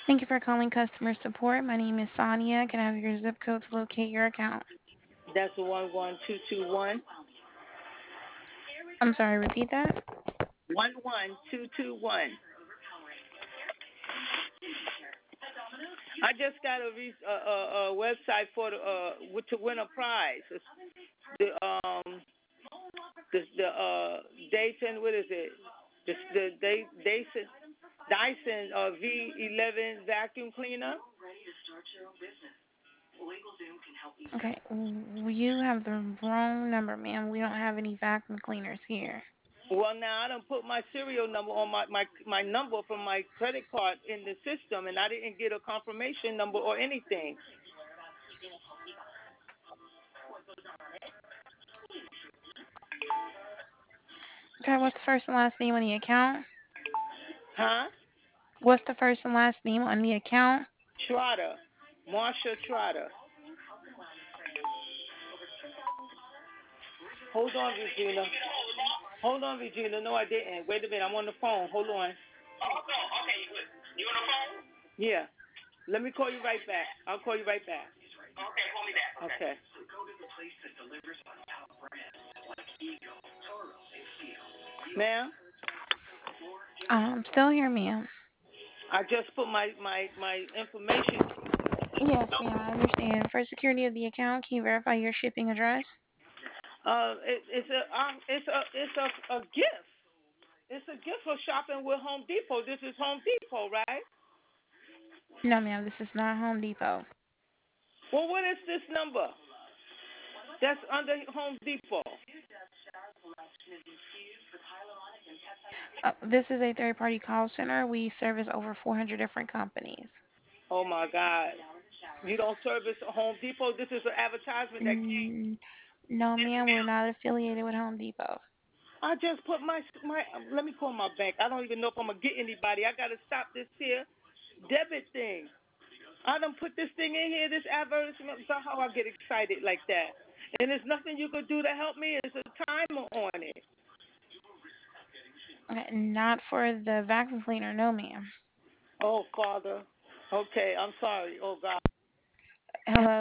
Thank you for calling customer support. My name is Sonia. Can I have your zip code to locate your account? That's 11221. I'm sorry, repeat that. 11221. I just got a website for to win a prize. It's the Dayton, what is it? Dyson V11 vacuum cleaner. Okay, you have the wrong number, ma'am. We don't have any vacuum cleaners here. Well, now I don't put my serial number on my number from my credit card in the system, and I didn't get a confirmation number or anything. Okay, what's the first and last name on the account? Huh? What's the first and last name on the account? Trotter, Marsha Trotter. Hold on, Regina. Hold on, Regina. No, I didn't. Wait a minute. I'm on the phone. Hold on. Okay, you on the phone? Yeah. Let me call you right back. I'll call you right back. Okay, call me back. Okay. Ma'am, Still here, ma'am. I just put my information. Yes, ma'am, I understand. For security of the account, can you verify your shipping address? It's a gift. It's a gift for shopping with Home Depot. This is Home Depot, right? No, ma'am, this is not Home Depot. Well, what is this number? That's under Home Depot. This is a third-party call center. We service over 400 different companies. Oh my God. You don't service Home Depot. This is an advertisement that came. Mm, no, ma'am, we're not affiliated with Home Depot. I just put my. Let me call my bank. I don't even know if I'm gonna get anybody. I gotta stop this here debit thing. I done put this thing in here, this advertisement. So how I get excited like that? And there's nothing you could do to help me. It's a timer on it. Okay, not for the vacuum cleaner, no, ma'am. Oh Father. Okay, I'm sorry. Oh God. Hello?